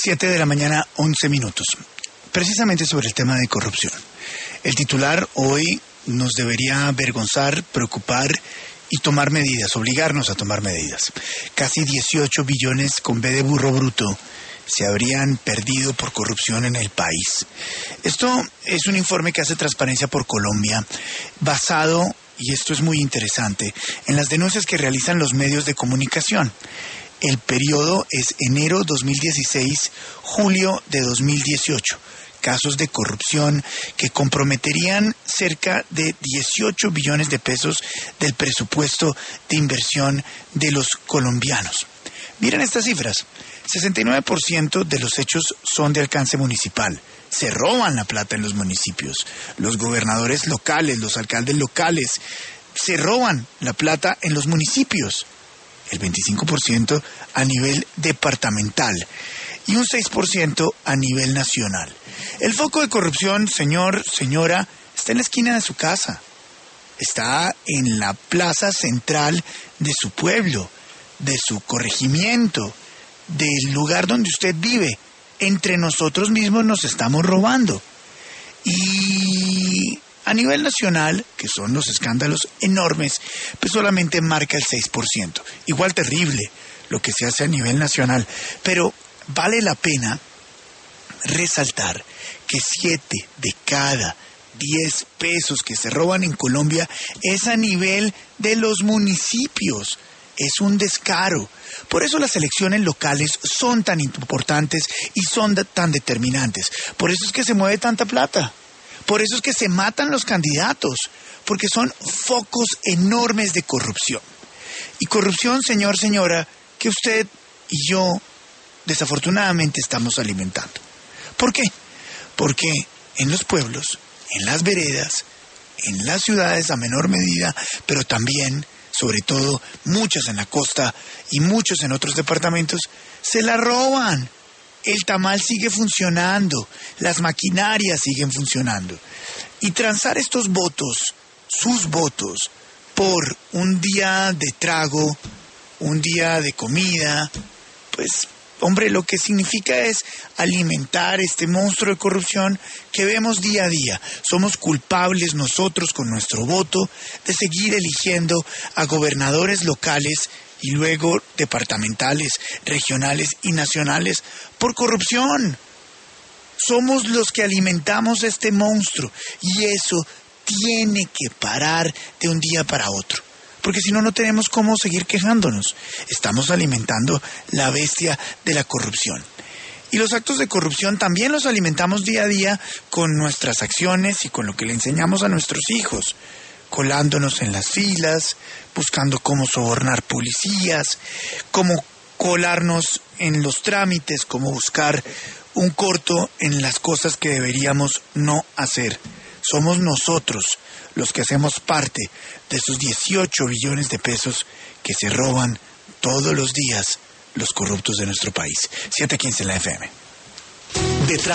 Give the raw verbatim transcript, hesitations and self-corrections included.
Siete de la mañana, once minutos. Precisamente sobre el tema de corrupción. El titular hoy nos debería avergonzar, preocupar y tomar medidas, obligarnos a tomar medidas. Casi dieciocho billones con B de burro bruto se habrían perdido por corrupción en el país. Esto es un informe que hace Transparencia por Colombia, basado, y esto es muy interesante, en las denuncias que realizan los medios de comunicación. El periodo es enero dos mil dieciséis, julio de dos mil dieciocho. Casos de corrupción que comprometerían cerca de dieciocho billones de pesos del presupuesto de inversión de los colombianos. Miren estas cifras. sesenta y nueve por ciento de los hechos son de alcance municipal. Se roban la plata en los municipios. Los gobernadores locales, los alcaldes locales, se roban la plata en los municipios. El veinticinco por ciento a nivel departamental y un seis por ciento a nivel nacional. El foco de corrupción, señor, señora, está en la esquina de su casa. Está en la plaza central de su pueblo, de su corregimiento, del lugar donde usted vive. Entre nosotros mismos nos estamos robando. Y a nivel nacional, que son los escándalos enormes, pues solamente marca el seis por ciento. Igual terrible lo que se hace a nivel nacional, pero vale la pena resaltar que siete de cada diez pesos que se roban en Colombia es a nivel de los municipios. Es un descaro. Por eso las elecciones locales son tan importantes y son tan determinantes. Por eso es que se mueve tanta plata. Por eso es que se matan los candidatos. Porque son focos enormes de corrupción. Y corrupción, señor, señora, que usted y yo desafortunadamente estamos alimentando. ¿Por qué? Porque en los pueblos, en las veredas, en las ciudades a menor medida, pero también, sobre todo, muchos en la costa y muchos en otros departamentos, se la roban. El tamal sigue funcionando, las maquinarias siguen funcionando. Y transar estos votos, sus votos, por un día de trago, un día de comida, pues, hombre, lo que significa es alimentar este monstruo de corrupción que vemos día a día. Somos culpables nosotros con nuestro voto de seguir eligiendo a gobernadores locales y luego departamentales, regionales y nacionales por corrupción. Somos los que alimentamos este monstruo y eso tiene que parar de un día para otro. Porque si no, no tenemos cómo seguir quejándonos. Estamos alimentando la bestia de la corrupción. Y los actos de corrupción también los alimentamos día a día con nuestras acciones y con lo que le enseñamos a nuestros hijos. Colándonos en las filas, buscando cómo sobornar policías, cómo colarnos en los trámites, cómo buscar un corto en las cosas que deberíamos no hacer. Somos nosotros los que hacemos parte de esos dieciocho billones de pesos que se roban todos los días los corruptos de nuestro país. siete quince en la F M. Detrás